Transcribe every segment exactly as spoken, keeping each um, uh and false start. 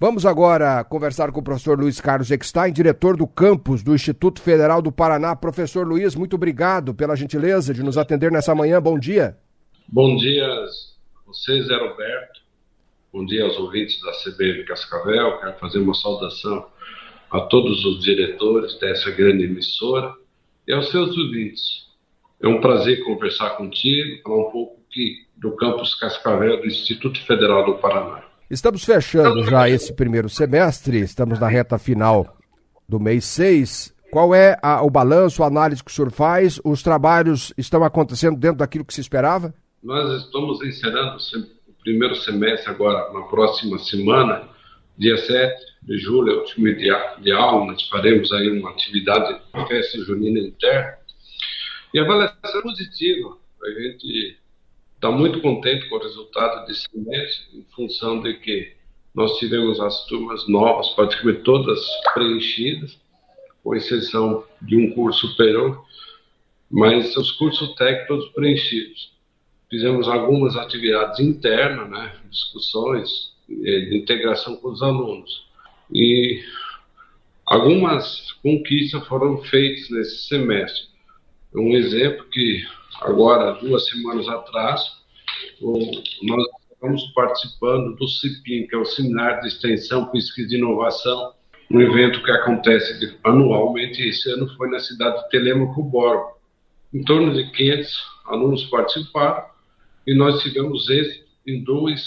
Vamos agora conversar com o professor Luiz Carlos Eckstein, diretor do campus do Instituto Federal do Paraná. Professor Luiz, muito obrigado pela gentileza de nos atender nessa manhã. Bom dia. Bom dia a você, Zé Roberto. Bom dia aos ouvintes da C B M Cascavel. Quero fazer uma saudação a todos os diretores dessa grande emissora e aos seus ouvintes. É um prazer conversar contigo, falar um pouco aqui do campus Cascavel do Instituto Federal do Paraná. Estamos fechando já esse primeiro semestre, estamos na reta final do mês seis. Qual é a, o balanço, a análise que o senhor faz? Os trabalhos estão acontecendo dentro daquilo que se esperava? Nós estamos encerrando o primeiro semestre agora, na próxima semana, dia sete de julho, é o último dia de aula. Nós faremos aí uma atividade de festa junina interna. E a avaliação é positiva. A gente está muito contente com o resultado desse semestre, em função de que nós tivemos as turmas novas, praticamente todas preenchidas, com exceção de um curso superior, mas os cursos técnicos todos preenchidos. Fizemos algumas atividades internas, né, discussões de integração com os alunos. E algumas conquistas foram feitas nesse semestre. Um exemplo que agora, duas semanas atrás, o, nós estamos participando do CIPIM, que é o Seminário de Extensão, Pesquisa e Inovação, um evento que acontece de, anualmente. Esse ano foi na cidade de Telêmaco Borba. Em torno de quinhentos alunos participaram e nós tivemos êxito em dois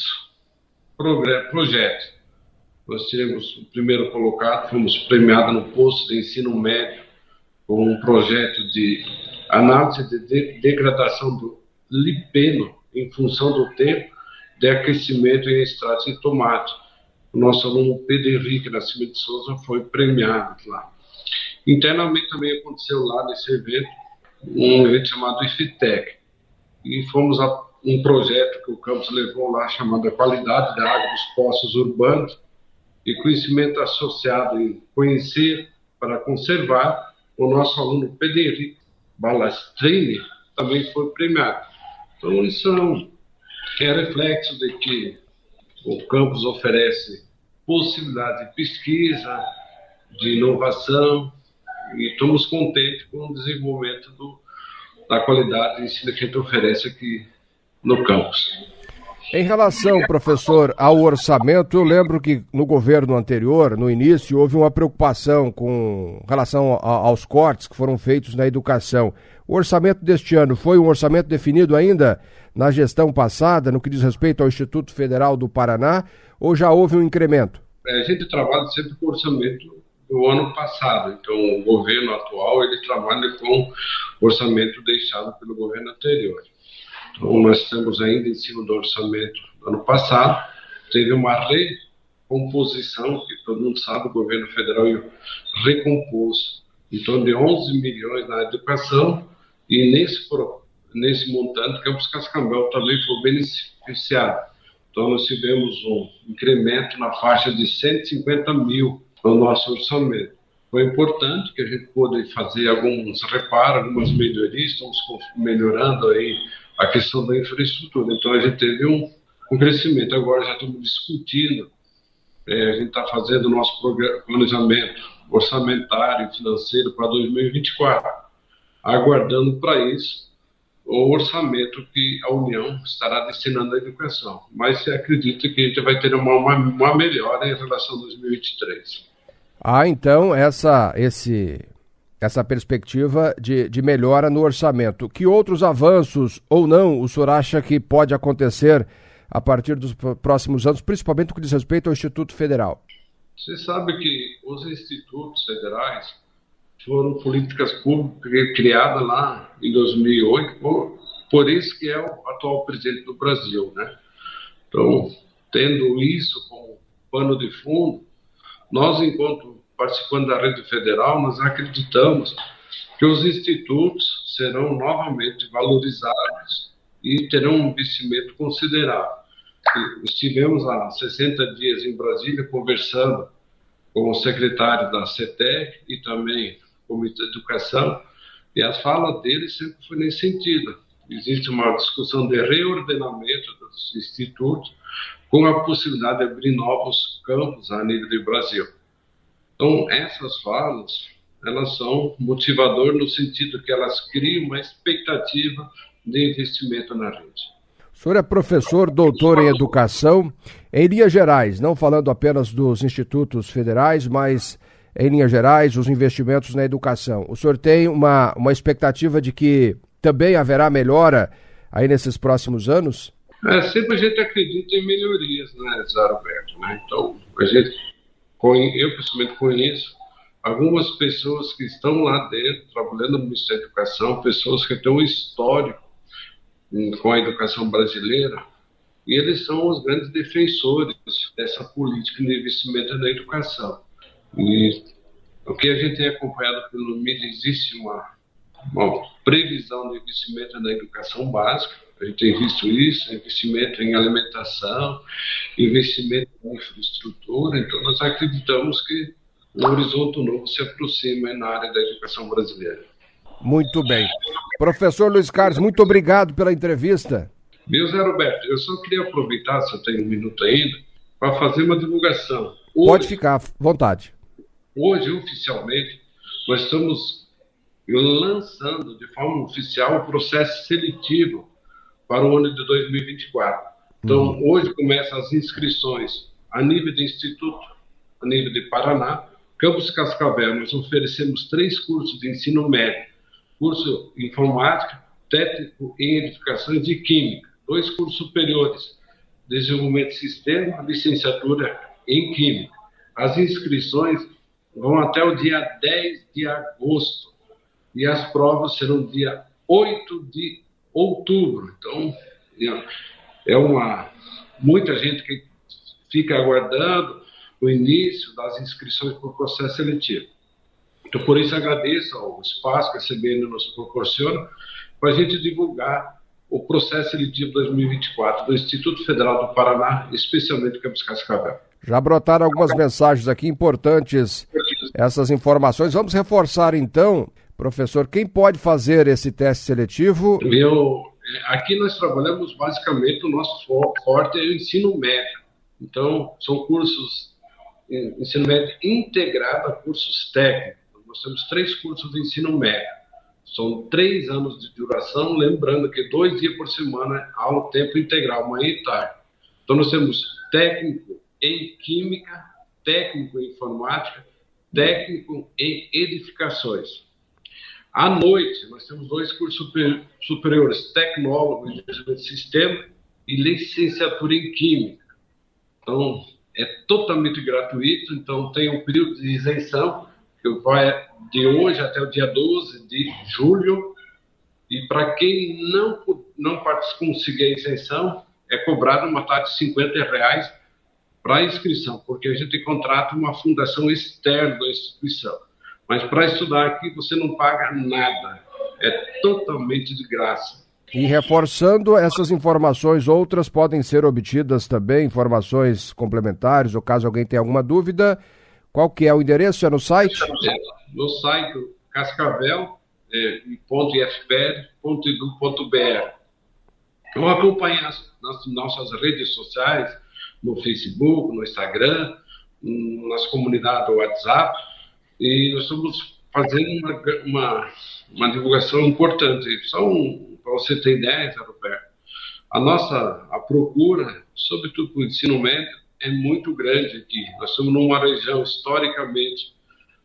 projetos. Nós tivemos o primeiro colocado, fomos premiados no posto de ensino médio com um projeto de análise de degradação do lipeno em função do tempo de aquecimento em extratos de tomate. O nosso aluno Pedro Henrique Nascimento de Souza foi premiado lá. Internamente também aconteceu lá nesse evento um evento chamado IFITEC, e fomos a um projeto que o campus levou lá chamado a qualidade da água dos poços urbanos e conhecimento associado em conhecer para conservar. O nosso aluno Pedro Henrique Balastrini também foi premiado. Então, isso é reflexo de que o campus oferece possibilidade de pesquisa, de inovação, e estamos contentes com o desenvolvimento do, da qualidade de ensino que a gente oferece aqui no campus. Em relação, professor, ao orçamento, eu lembro que no governo anterior, no início, houve uma preocupação com relação a, aos cortes que foram feitos na educação. O orçamento deste ano foi um orçamento definido ainda na gestão passada, no que diz respeito ao Instituto Federal do Paraná, ou já houve um incremento? É, a gente trabalha sempre com o orçamento do ano passado. Então, o governo atual, ele trabalha com o orçamento deixado pelo governo anterior. Então, nós estamos ainda em cima do orçamento do ano passado. Teve uma recomposição, que todo mundo sabe, o governo federal recompôs em torno de onze milhões na educação, e nesse, nesse montante, Campus Cascavel também foi beneficiado. Então, nós tivemos um incremento na faixa de cento e cinquenta mil no nosso orçamento. Foi importante que a gente pôde fazer alguns reparos, algumas melhorias, estamos melhorando aí a questão da infraestrutura. Então, a gente teve um, um crescimento. Agora já estamos discutindo, é, a gente está fazendo o nosso planejamento orçamentário e financeiro para dois mil e vinte e quatro, aguardando para isso o orçamento que a União estará destinando à educação. Mas se acredita que a gente vai ter uma, uma, uma melhora em relação a dois mil e vinte e três. Ah, então, essa... esse... essa perspectiva de, de melhora no orçamento. Que outros avanços ou não o senhor acha que pode acontecer a partir dos próximos anos, principalmente no que diz respeito ao Instituto Federal? Você sabe que os institutos federais foram políticas públicas criadas lá em dois mil e oito, por, por isso que é o atual presidente do Brasil, né? Então, tendo isso como pano de fundo, nós, enquanto participando da rede federal, nós acreditamos que os institutos serão novamente valorizados e terão um investimento considerável. Estivemos há sessenta dias em Brasília conversando com o secretário da CETEC e também o Comitê de Educação, e as falas dele sempre foi nesse sentido. Existe uma discussão de reordenamento dos institutos com a possibilidade de abrir novos campos a nível do Brasil. Então, essas falas, elas são motivador no sentido que elas criam uma expectativa de investimento na rede. O senhor é professor, doutor em educação, em linhas gerais, não falando apenas dos institutos federais, mas em linhas gerais, os investimentos na educação. O senhor tem uma, uma expectativa de que também haverá melhora aí nesses próximos anos? É, sempre a gente acredita em melhorias, né, Zé Roberto? Né? Então, a gente, eu pessoalmente conheço algumas pessoas que estão lá dentro, trabalhando no Ministério da Educação, pessoas que têm um histórico com a educação brasileira, e eles são os grandes defensores dessa política de investimento na educação. E o que a gente tem acompanhado pelo M I D, existe uma, uma previsão de investimento na educação básica, a gente tem visto isso, investimento em alimentação, investimento em infraestrutura, então nós acreditamos que um horizonte novo se aproxima na área da educação brasileira. Muito bem. Professor Luiz Carlos, muito obrigado pela entrevista. Meu Zé Roberto, eu só queria aproveitar, se eu tenho um minuto ainda, para fazer uma divulgação. Hoje, Pode ficar à vontade. Hoje, oficialmente, nós estamos lançando de forma oficial o processo seletivo para o ano de dois mil e vinte e quatro. Então, uhum. hoje começam as inscrições a nível de instituto, a nível de Paraná. Campus Cascavel, nós oferecemos três cursos de ensino médio. Curso de informática, técnico em edificações de química. Dois cursos superiores, desenvolvimento de sistema, licenciatura em química. As inscrições vão até o dia dez de agosto e as provas serão dia oito de outubro. Então, é uma muita gente que fica aguardando o início das inscrições para o processo seletivo. Então, por isso, agradeço ao espaço que a C B N nos proporciona para a gente divulgar o processo seletivo dois mil e vinte e quatro do Instituto Federal do Paraná, especialmente Campus Cascavel. Já brotaram algumas mensagens aqui importantes, essas informações. Vamos reforçar, então, professor, quem pode fazer esse teste seletivo? Eu, aqui nós trabalhamos basicamente, o nosso forte é o ensino médio. Então, são cursos, ensino médio integrado a cursos técnicos. Nós temos três cursos de ensino médio. São três anos de duração, lembrando que dois dias por semana há o tempo integral, manhã e tarde. Então, nós temos técnico em química, técnico em informática, técnico em edificações. À noite, nós temos dois cursos superiores, tecnólogo em desenvolvimento de sistema e licenciatura em química. Então, é totalmente gratuito, então tem um período de isenção, que vai de hoje até o dia doze de julho, e para quem não, não conseguir a isenção, é cobrado uma taxa de cinquenta reais para a inscrição, porque a gente contrata uma fundação externa da instituição. Mas para estudar aqui você não paga nada, é totalmente de graça. E reforçando essas informações, outras podem ser obtidas também, informações complementares, ou caso alguém tenha alguma dúvida, qual que é o endereço? É no site? É, no site cascavel ponto i f p r ponto e d u ponto b r. Então acompanhe as, nas nossas redes sociais, no Facebook, no Instagram, nas comunidades do WhatsApp, e nós estamos fazendo uma, uma, uma divulgação importante. Só um, para você ter ideia, Roberto, a nossa a procura, sobretudo para o ensino médio, é muito grande aqui. Nós estamos numa região, historicamente,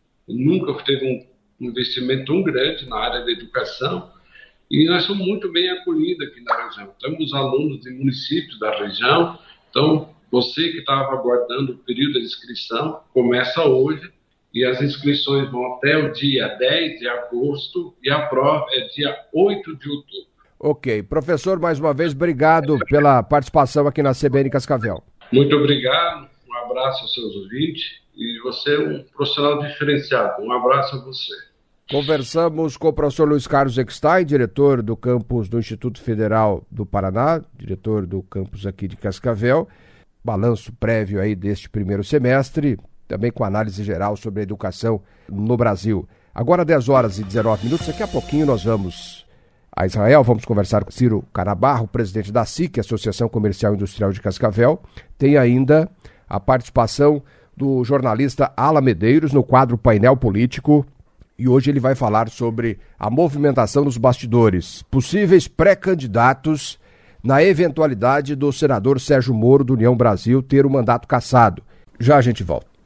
nunca teve um investimento tão grande na área da educação, e nós somos muito bem acolhidos aqui na região. Temos alunos de municípios da região, então você que estava aguardando o período de inscrição, começa hoje, e as inscrições vão até o dia dez de agosto, e a prova é dia oito de outubro. Ok. Professor, mais uma vez, obrigado pela participação aqui na C B N Cascavel. Muito obrigado, um abraço aos seus ouvintes, e você é um profissional diferenciado. Um abraço a você. Conversamos com o professor Luiz Carlos Eckstein, diretor do campus do Instituto Federal do Paraná, diretor do campus aqui de Cascavel. Balanço prévio aí deste primeiro semestre, também com análise geral sobre a educação no Brasil. Agora dez horas e dezenove minutos, daqui a pouquinho nós vamos a Israel. Vamos conversar com Ciro Canabarro, presidente da S I C, Associação Comercial e Industrial de Cascavel. Tem ainda a participação do jornalista Alan Medeiros no quadro Painel Político. E hoje ele vai falar sobre a movimentação nos bastidores, possíveis pré-candidatos na eventualidade do senador Sérgio Moro, do União Brasil, ter o mandato cassado. Já a gente volta.